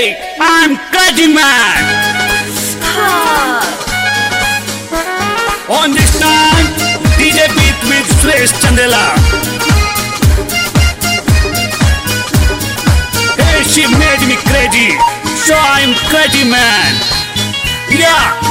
Hey, I'm Crazy Man. On this time, DJ beat with Fresh Chandela. Hey, she made me crazy, so I'm Crazy Man. Yeah.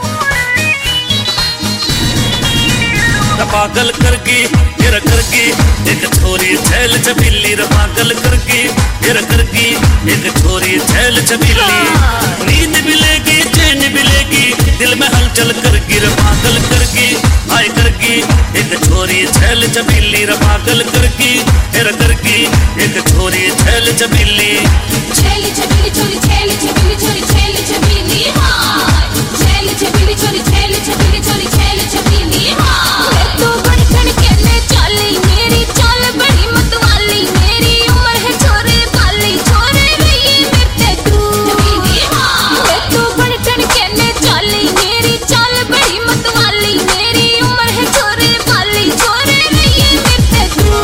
पागल करगी गिर करगी एक छोरी छैल छबीली रे पागल करगी गिर करगी एक छोरी छैल छबीली नींद मिलेगी चैन मिलेगी दिल में हलचल करगी रे पागल करगी आए करगी एक छोरी छैल छबीली रे पागल करगी गिर करगी एक छोरी छैल छबीली छैल छबीली छोरी छैल छबीली छोरी छैल छबीली हाय छैल छबीली छोरी छैल छबीली छोरी छैल छबीली हाय तो बड़ी खड़केले चाली मेरी चाल बड़ी मतवाली मेरी उम्र है छोरे वाली छोरे रही मेरे तू छबीली हाय तो बड़ी खड़केले चाली मेरी चाल बड़ी मतवाली मेरी उम्र है छोरे वाली छोरे रही मेरे तू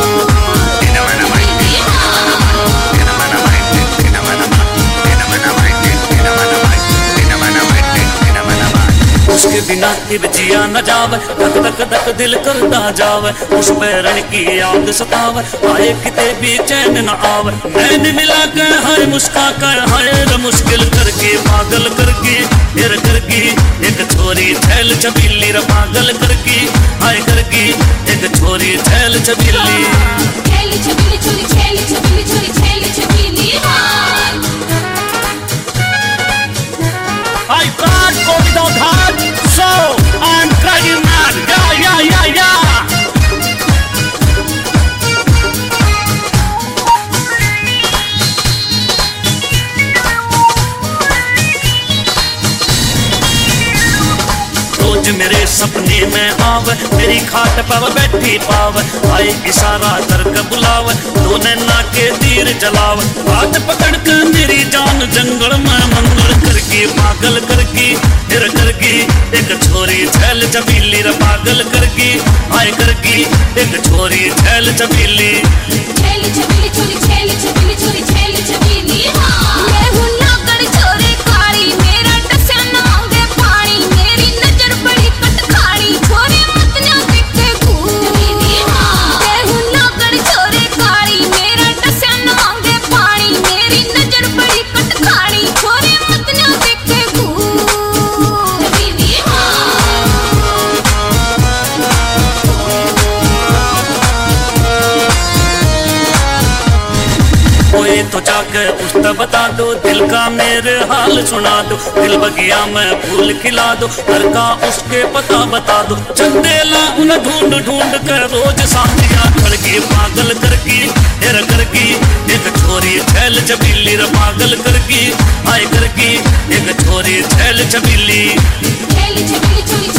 उसके बिना फिर जिया न जावे धक धक धक दिल करता जावे उस पैरण की याद सतावे आए किते भी चैन न आवे नैन मिला कर हाय मुस्का कर हाय रे मुश्किल करके पागल करके फिर करके एक छोरी छैल छबीली रे पागल करके हाय करके एक छोरी छैल छबीली छैल छबीली छोरी छैल छबीली छोरी छैल छबीली हाय I can't go without her, so I'm Crazy Man. Yeah. रोज मेरे सपने में आवे मेरी खाट पर बैठी पावे आए इशारा करके बुलावे दो नैना के तीर जलावे हाथ पकड़ कर मेरी जान जंगल में मंगल करके पागल करके फिर करके एक छोरी छैल छबीली रे पागल करके आए करके एक छोरी छैल छबीली छैल छबीली छोरी छैल छबीली छोरी छैल छबीली हां मैं हूं नागड़ छोरे काली मेरा टस्या न मांगे पानी मेरी नजर बड़ी कटखानी छोरे मत ना दिखे छबीली हां मैं हूं नागड़ छोरे काली मेरा टस्या न मांगे पानी मेरी नजर बड़ी कटखानी छोरे मत ना दिखे छबीली हां ओए तो जाके उसका बता दो दिल का मेरे हाल सुना दो दिल बगिया में फूल खिला दो घर का उसके पता बता दो चंदेला उन ढूंढ ढूंढ कर रोज साथिया करके पागल करके फिर करके एक छोरी छैल छबीली रे पागल करके आए करके एक छोरी छैल छबीली छैल छबीली छोरी